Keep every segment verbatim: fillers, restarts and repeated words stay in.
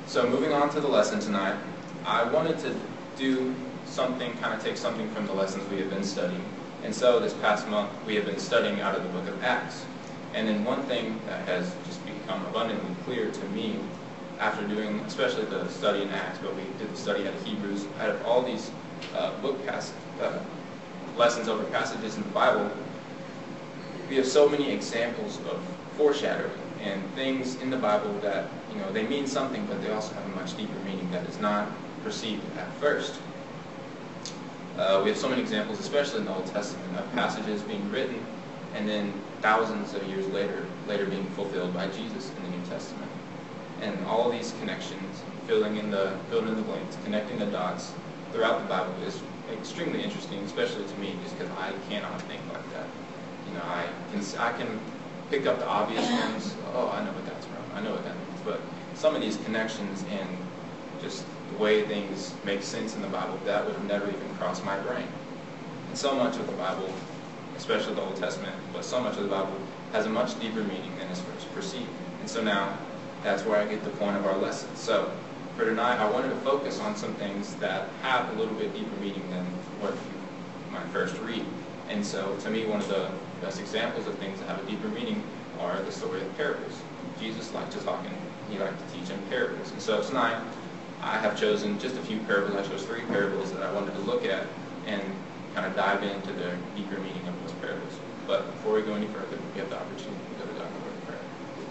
So moving on to the lesson tonight, I wanted to do something, kind of take something from the lessons we have been studying. And so this past month, we have been studying out of the book of Acts. And then one thing that has just become abundantly clear to me after doing, especially the study in Acts, but we did the study out of Hebrews, out of all these uh, book pass uh, lessons over passages in the Bible, we have so many examples of foreshadowing and things in the Bible that, you know, they mean something, but they also have a much deeper meaning that is not perceived at first. Uh, we have so many examples, especially in the Old Testament, of passages being written and then thousands of years later, later being fulfilled by Jesus in the New Testament. And all these connections, filling in the filling in the blanks, connecting the dots throughout the Bible is extremely interesting, especially to me, just because I cannot think like that. You know, I can I can pick up the obvious ones. Oh, I know what that's from. I know what that means. But some of these connections and just the way things make sense in the Bible, that would have never even crossed my brain. And so much of the Bible, especially the Old Testament, but so much of the Bible has a much deeper meaning than is first perceived. And so now, that's where I get the point of our lesson. So, for tonight, I wanted to focus on some things that have a little bit deeper meaning than what you might first read. And so, to me, one of the best examples of things that have a deeper meaning are the story of parables. Jesus liked to talk and he liked to teach in parables. And so tonight, I have chosen just a few parables. I chose three parables that I wanted to look at and kind of dive into the deeper meaning of those parables. But before we go any further, we have the opportunity to go to God in the word of prayer.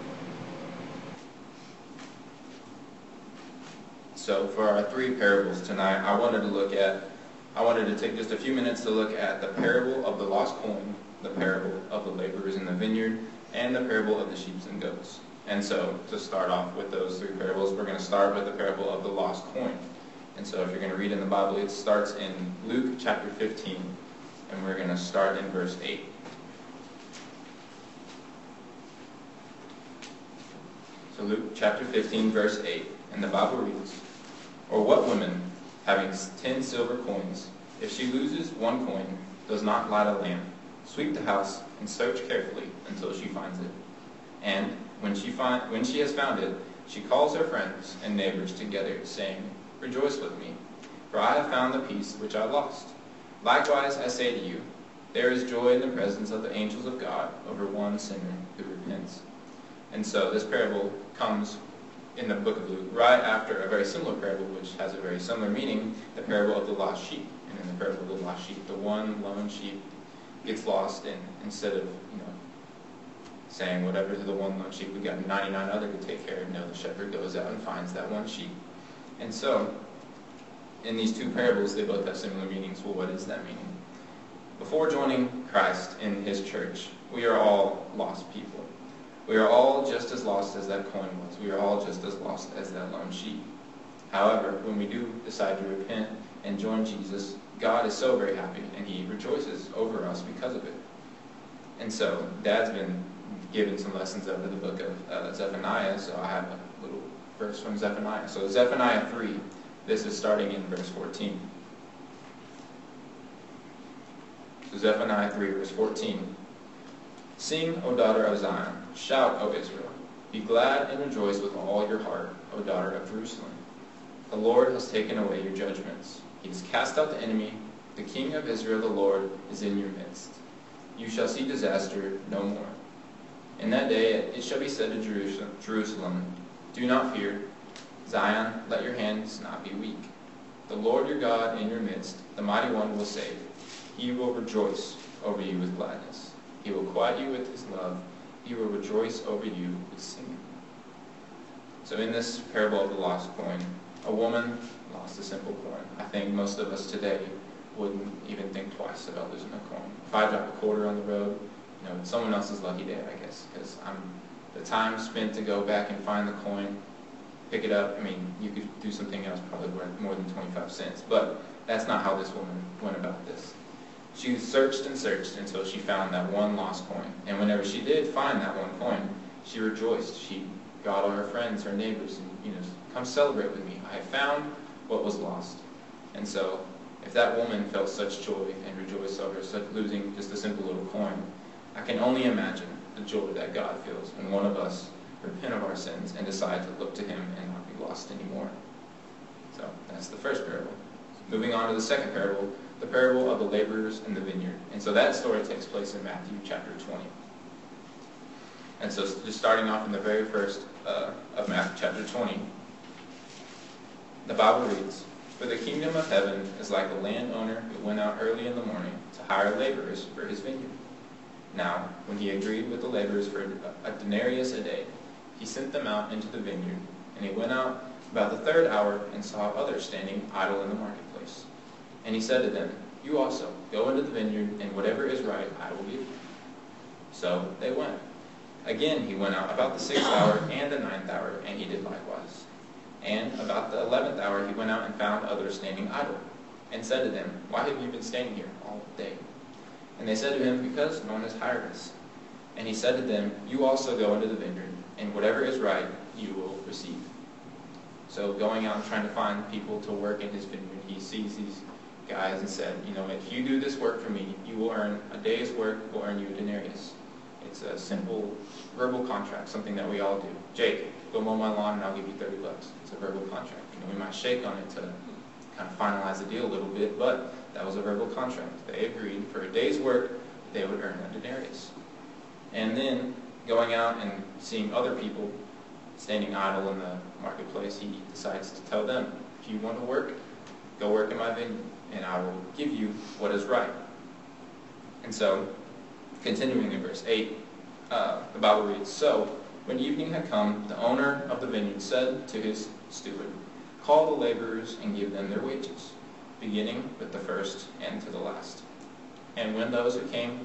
So for our three parables tonight, I wanted to look at, I wanted to take just a few minutes to look at the parable of the lost coin, the parable of the laborers in the vineyard, and the parable of the sheep and goats. And so, to start off with those three parables, we're going to start with the parable of the lost coin. And so, if you're going to read in the Bible, it starts in Luke chapter fifteen, and we're going to start in verse eight. So, Luke chapter fifteen, verse eight, and the Bible reads, "Or what woman, having ten silver coins, if she loses one coin, does not light a lamp, sweep the house, and search carefully until she finds it? And when she find, when she has found it, she calls her friends and neighbors together, saying, 'Rejoice with me, for I have found the piece which I lost.' Likewise, I say to you, there is joy in the presence of the angels of God over one sinner who repents." And so this parable comes in the book of Luke right after a very similar parable, which has a very similar meaning, the parable of the lost sheep. And in the parable of the lost sheep, the one lone sheep gets lost, and instead of, you know, saying whatever to the one lone sheep, we got ninety-nine other to take care of. No, the shepherd goes out and finds that one sheep. And so, in these two parables, they both have similar meanings. Well, what is that meaning? Before joining Christ in his church, we are all lost people. We are all just as lost as that coin was. We are all just as lost as that lone sheep. However, when we do decide to repent and join Jesus, God is so very happy, and he rejoices over us because of it. And so, Dad's been given some lessons over the book of uh, Zephaniah, so I have a little verse from Zephaniah. So Zephaniah three, this is starting in verse fourteen. So Zephaniah three, verse fourteen. "Sing, O daughter of Zion, shout, O Israel. Be glad and rejoice with all your heart, O daughter of Jerusalem. The Lord has taken away your judgments. He has cast out the enemy. The King of Israel, the Lord, is in your midst. You shall see disaster no more. In that day it shall be said to Jerusalem, Jerusalem, do not fear. Zion, let your hands not be weak. The Lord your God in your midst, the mighty one, will save. He will rejoice over you with gladness. He will quiet you with his love. He will rejoice over you with singing." So in this parable of the lost coin, a woman lost a simple coin. I think most of us today wouldn't even think twice about losing a coin. If I drop a quarter on the road, you know, it's someone else's lucky day, I guess, because I'm the time spent to go back and find the coin, pick it up. I mean, you could do something else probably worth more than twenty-five cents, but that's not how this woman went about this. She searched and searched until she found that one lost coin. And whenever she did find that one coin, she rejoiced. She got all her friends, her neighbors, and, you know, come celebrate with me. I found what was lost. And so, if that woman felt such joy and rejoiced over such losing just a simple little coin, I can only imagine the joy that God feels when one of us repent of our sins and decide to look to him and not be lost anymore. So that's the first parable. Moving on to the second parable, the parable of the laborers in the vineyard. And so that story takes place in Matthew chapter twenty. And so just starting off in the very first uh, of Matthew chapter twenty, the Bible reads, "For the kingdom of heaven is like a landowner who went out early in the morning to hire laborers for his vineyard. Now, when he agreed with the laborers for a denarius a day, he sent them out into the vineyard, and he went out about the third hour and saw others standing idle in the marketplace. And he said to them, 'You also go into the vineyard, and whatever is right I will give you.' So they went. Again he went out about the sixth hour and the ninth hour, and he did likewise. And about the eleventh hour he went out and found others standing idle, and said to them, 'Why have you been standing here all day?' And they said to him, 'Because no one has hired us.' And he said to them, 'You also go into the vineyard, and whatever is right you will receive.' So going out and trying to find people to work in his vineyard, he sees these guys and said, 'You know, if you do this work for me, you will earn a day's work, will earn you a denarius.' It's a simple verbal contract, something that we all do. 'Jake, go mow my lawn and I'll give you thirty bucks. It's a verbal contract. You know, we might shake on it to kind of finalize the deal a little bit, but that was a verbal contract. They agreed for a day's work they would earn a denarius. And then going out and seeing other people standing idle in the marketplace, he decides to tell them, 'If you want to work, go work in my vineyard, and I will give you what is right.' And so, continuing in verse eight, uh, the Bible reads, 'So, when evening had come, the owner of the vineyard said to his steward, Call the laborers and give them their wages, beginning with the first and to the last. And when those who came,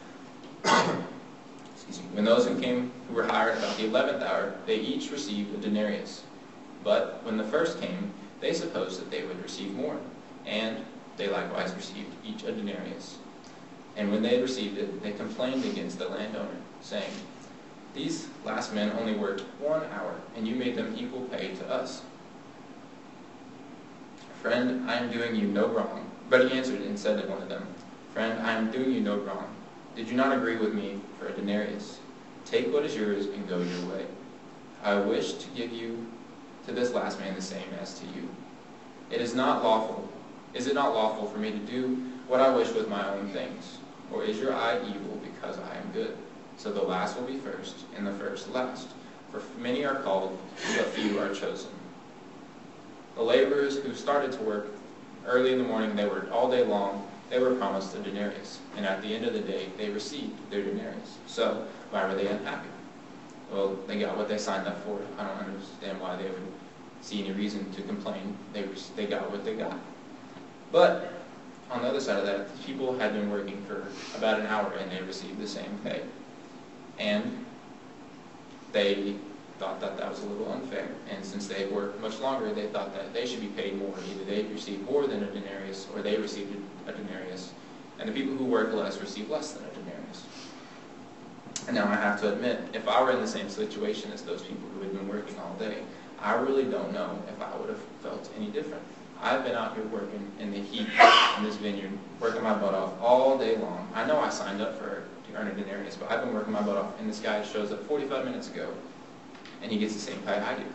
excuse me, when those who came who were hired about the eleventh hour, they each received a denarius. But when the first came, they supposed that they would receive more, and they likewise received each a denarius. And when they had received it, they complained against the landowner, saying, These last men only worked one hour, and you made them equal pay to us. Friend, I am doing you no wrong. But he answered and said to one of them, Friend, I am doing you no wrong. Did you not agree with me for a denarius? Take what is yours and go your way. I wish to give you to this last man the same as to you. It is not lawful. Is it not lawful for me to do what I wish with my own things? Or is your eye evil because I am good? So the last will be first, and the first last. For many are called, but few are chosen. The laborers who started to work early in the morning, they worked all day long, they were promised a denarius. And at the end of the day, they received their denarius. So why were they unhappy? Well, they got what they signed up for. I don't understand why they would see any reason to complain. They, they got what they got. But on the other side of that, people had been working for about an hour and they received the same pay. And they thought that that was a little unfair. And since they worked much longer, they thought that they should be paid more. Either they received more than a denarius or they received a denarius. And the people who worked less received less than a denarius. And now I have to admit, if I were in the same situation as those people who had been working all day, I really don't know if I would have felt any different. I've been out here working in the heat in this vineyard, working my butt off all day long. I know I signed up for to earn a denarius, but I've been working my butt off, and this guy shows up forty-five minutes ago, and he gets the same pay I do.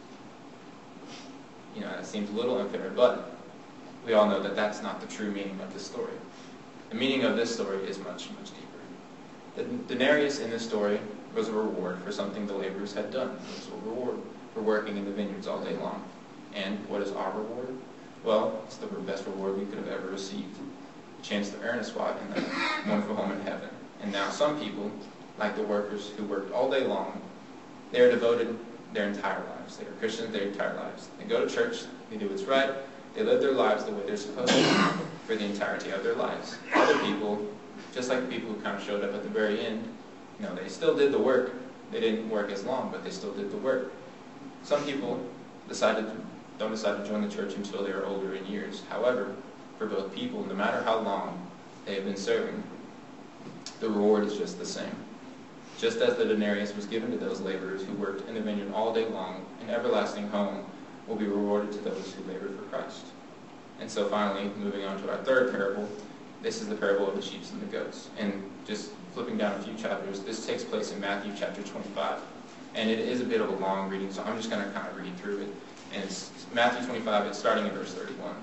You know, that seems a little unfair, but we all know that that's not the true meaning of this story. The meaning of this story is much, much deeper. The denarius in this story was a reward for something the laborers had done. It was a reward for working in the vineyards all day long. And what is our reward? Well, it's the best reward we could have ever received. A chance to earn a spot in the wonderful home in heaven. And now some people, like the workers who worked all day long, they are devoted their entire lives. They are Christians their entire lives. They go to church, they do what's right, they live their lives the way they're supposed to for the entirety of their lives. Other people, just like the people who kind of showed up at the very end, you know, they still did the work. They didn't work as long, but they still did the work. Some people decided to, don't decide to join the church until they are older in years. However, for both people, no matter how long they have been serving, the reward is just the same. Just as the denarius was given to those laborers who worked in the vineyard all day long, an everlasting home will be rewarded to those who labor for Christ. And so finally, moving on to our third parable, this is the parable of the sheep and the goats. And just flipping down a few chapters, this takes place in Matthew chapter twenty-five. And it is a bit of a long reading, so I'm just going to kind of read through it. And it's Matthew twenty-five, it's starting in verse thirty-one.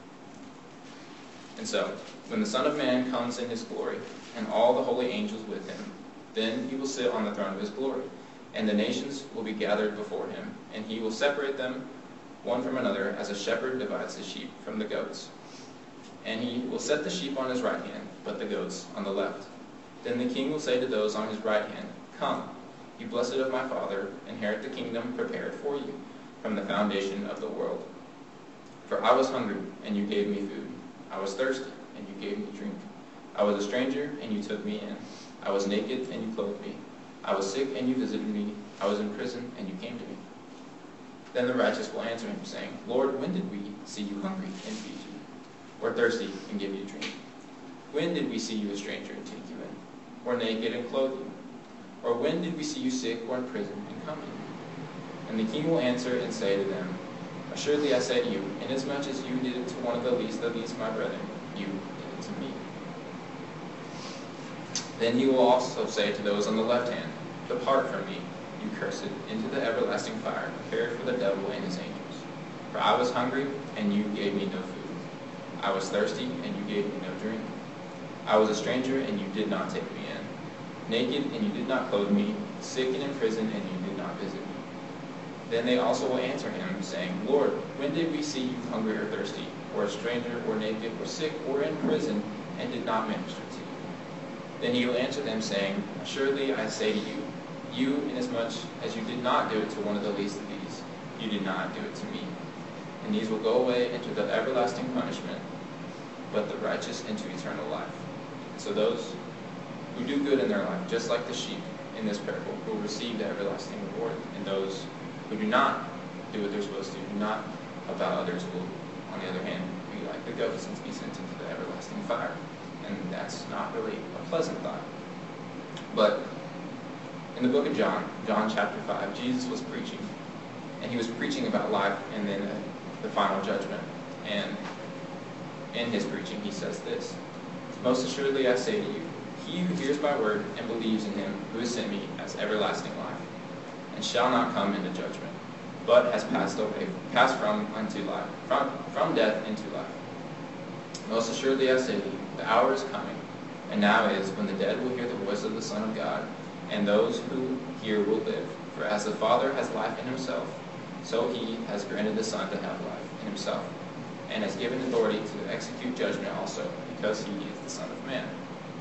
And so, when the Son of Man comes in his glory, and all the holy angels with him, then he will sit on the throne of his glory, and the nations will be gathered before him, and he will separate them one from another, as a shepherd divides the sheep from the goats. And he will set the sheep on his right hand, but the goats on the left. Then the king will say to those on his right hand, Come, you blessed of my Father, inherit the kingdom prepared for you from the foundation of the world. For I was hungry, and you gave me food. I was thirsty, and you gave me drink. I was a stranger, and you took me in. I was naked, and you clothed me. I was sick, and you visited me. I was in prison, and you came to me. Then the righteous will answer him, saying, Lord, when did we see you hungry and feed you, or thirsty and give you drink? When did we see you a stranger and take you in, or naked and clothe you? Or when did we see you sick or in prison and come to you? And the king will answer and say to them, Assuredly I say to you, inasmuch as you did it to one of the least of these my brethren, you did it to me. Then he will also say to those on the left hand, Depart from me, you cursed, into the everlasting fire, prepared for the devil and his angels. For I was hungry, and you gave me no food. I was thirsty, and you gave me no drink. I was a stranger, and you did not take me in. Naked, and you did not clothe me. Sick and in prison, and you did not visit me. Then they also will answer him, saying, Lord, when did we see you hungry or thirsty, or a stranger, or naked, or sick, or in prison, and did not minister to you? Then he will answer them, saying, Assuredly I say to you, you, inasmuch as you did not do it to one of the least of these, you did not do it to me. And these will go away into the everlasting punishment, but the righteous into eternal life. So those who do good in their life, just like the sheep in this parable, will receive the everlasting reward. And those who do not do what they're supposed to, do not help out others, will, on the other hand, be like the goats and be sent into the everlasting fire. And that's not really a pleasant thought. But in the book of John, John chapter five, Jesus was preaching. And he was preaching about life and then uh, the final judgment. And in his preaching, he says this, Most assuredly I say to you, he who hears my word and believes in him who has sent me has everlasting life, and shall not come into judgment, but has passed away, passed from unto life, from, from death into life. Most assuredly I say to you, the hour is coming, and now is, when the dead will hear the voice of the Son of God, and those who hear will live. For as the Father has life in himself, so he has granted the Son to have life in himself, and has given authority to execute judgment also, because he is the Son of Man.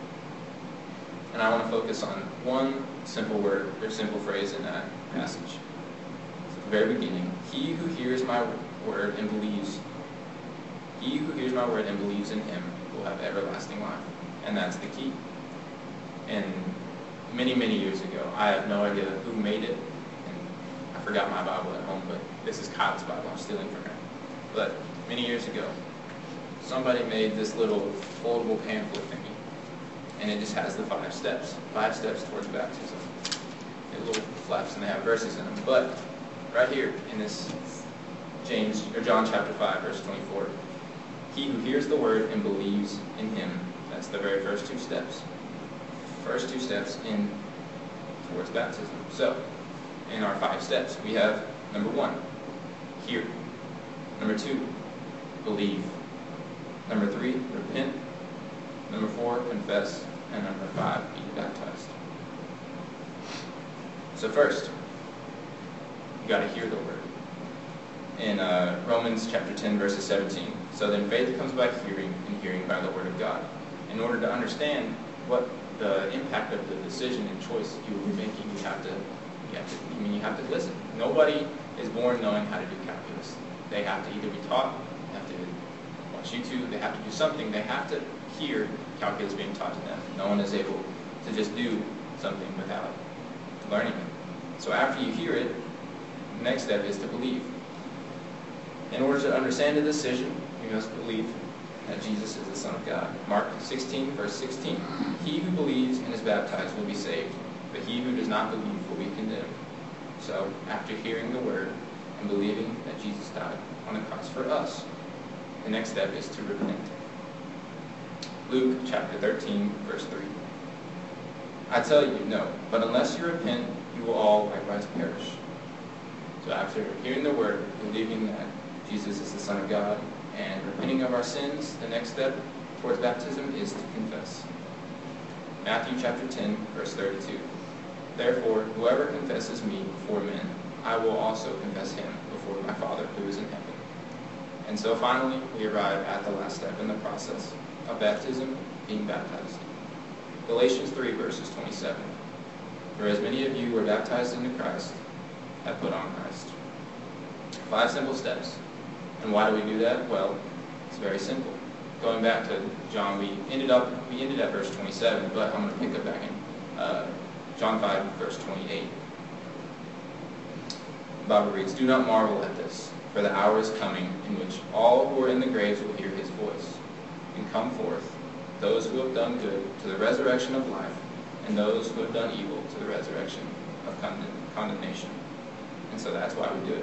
And I want to focus on one simple word, or simple phrase in that passage. At the very beginning, he who hears my word and believes, he who hears my word and believes in him will have everlasting life. And that's the key. And many, many years ago, I have no idea who made it, and I forgot my Bible at home, but this is Kyle's Bible, I'm stealing from her. But many years ago, somebody made this little foldable pamphlet thingy, and it just has the five steps, five steps towards baptism. They're little flaps, and they have verses in them. But right here in this James or John chapter five, verse twenty-four, he who hears the word and believes in him, that's the very first two steps. First two steps in towards baptism. So, in our five steps, we have number one, hear. Number two, believe. Number three, repent. Number four, confess. And number five, be baptized. So first, you got to hear the word. In uh, Romans chapter ten, verses seventeen. So then faith comes by hearing, and hearing by the word of God. In order to understand what the impact of the decision and choice you will be making, you have to, you have to, I mean, you have to listen. Nobody is born knowing how to do calculus. They have to either be taught, they have to watch YouTube, they have to do something. They have to hear calculus being taught to them. No one is able to just do something without learning it. So after you hear it, the next step is to believe. In order to understand the decision, you must believe that Jesus is the Son of God. Mark sixteen, verse sixteen. He who believes and is baptized will be saved, but he who does not believe will be condemned. So, after hearing the word and believing that Jesus died on the cross for us, the next step is to repent. Luke chapter thirteen, verse three. I tell you, no, but unless you repent, you will all likewise perish. So So after hearing the word, believing that Jesus is the Son of God, and repenting of our sins, the next step towards baptism is to confess. Matthew chapter ten, verse thirty-two. Therefore, whoever confesses me before men, I will also confess him before my Father who is in heaven. And so finally, we arrive at the last step in the process of baptism, being baptized. Galatians three, verses twenty-seven. For as many of you who were baptized into Christ have put on Christ. Five simple steps. And why do we do that? Well, it's very simple. Going back to John, we ended up we ended at verse twenty-seven, but I'm going to pick up back in uh, John five, verse twenty-eight. The Bible reads, "Do not marvel at this, for the hour is coming in which all who are in the graves will hear his voice, and come forth, those who have done good to the resurrection of life, and those who have done evil to the resurrection of condemnation." And so that's why we do it.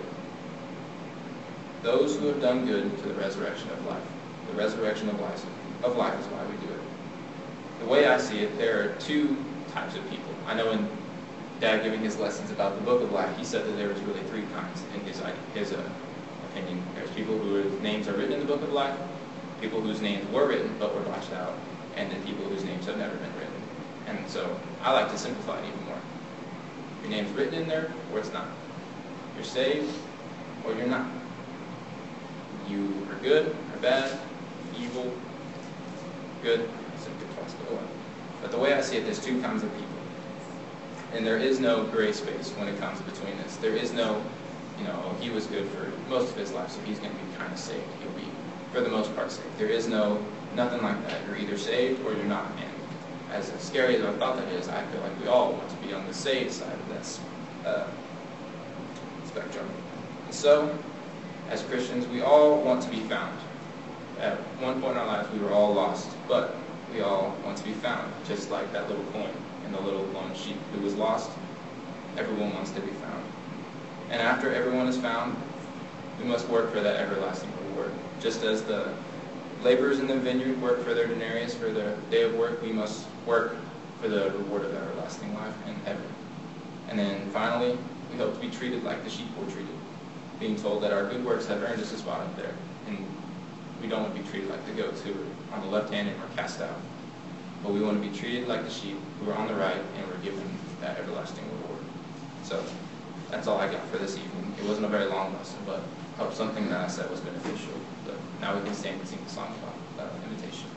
Those who have done good to the resurrection of life. The resurrection of life, of life is why we do it. The way I see it, there are two types of people. I know in Dad giving his lessons about the book of life, he said that there was really three kinds in his, his uh, opinion. There's people whose names are written in the book of life, people whose names were written but were blotched out, and then people whose names have never been written. And so I like to simplify it even more. Your name's written in there, or it's not. You're saved, or you're not. You are good, or bad, evil, good, simply twice, but what? But the way I see it, there's two kinds of people. And there is no gray space when it comes between this. There is no, you know, oh, he was good for most of his life, so he's going to be kind of saved. He'll be, for the most part, saved. There is no, nothing like that. You're either saved or you're not. And as scary as I thought that is, I feel like we all want to be on the saved side of this uh, spectrum. And so, as Christians, we all want to be found. At one point in our lives, we were all lost, but we all want to be found, just like that little coin and the little lone sheep who was lost. Everyone wants to be found. And after everyone is found, we must work for that everlasting reward. Just as the laborers in the vineyard work for their denarius, for their day of work, we must work for the reward of everlasting life in heaven. And then finally, we hope to be treated like the sheep were treated, being told that our good works have earned us a spot up there. And we don't want to be treated like the goats who are on the left hand and were cast out. But we want to be treated like the sheep who are on the right and were given that everlasting reward. So that's all I got for this evening. It wasn't a very long lesson, but I hope something that I said was beneficial. But now we can stand and sing the song about uh, invitation.